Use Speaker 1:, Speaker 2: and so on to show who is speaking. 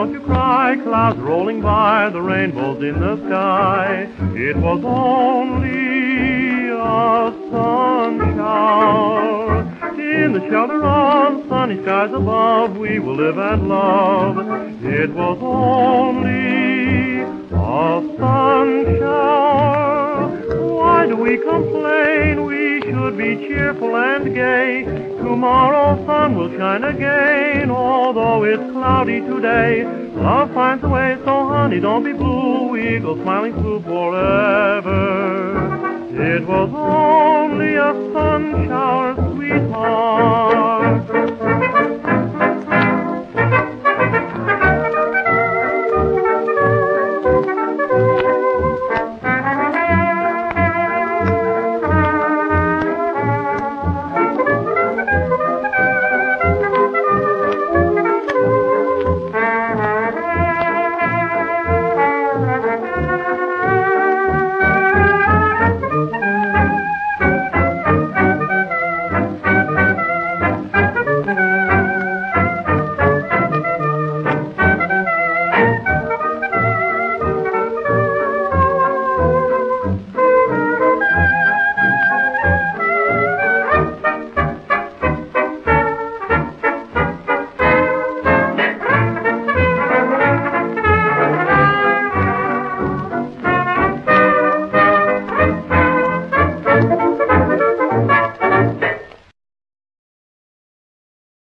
Speaker 1: don't you cry, clouds rolling by, the rainbows in the sky. It was only a sun shower. In the shelter of sunny skies above, we will live and love. It was only a sun shower. Why do we complain? We should be cheerful and gay. Tomorrow's sun will shine again, although it's cloudy today. Love finds a way, so honey, don't be blue. We go smiling through forever. It was only a sun shower, sweetheart.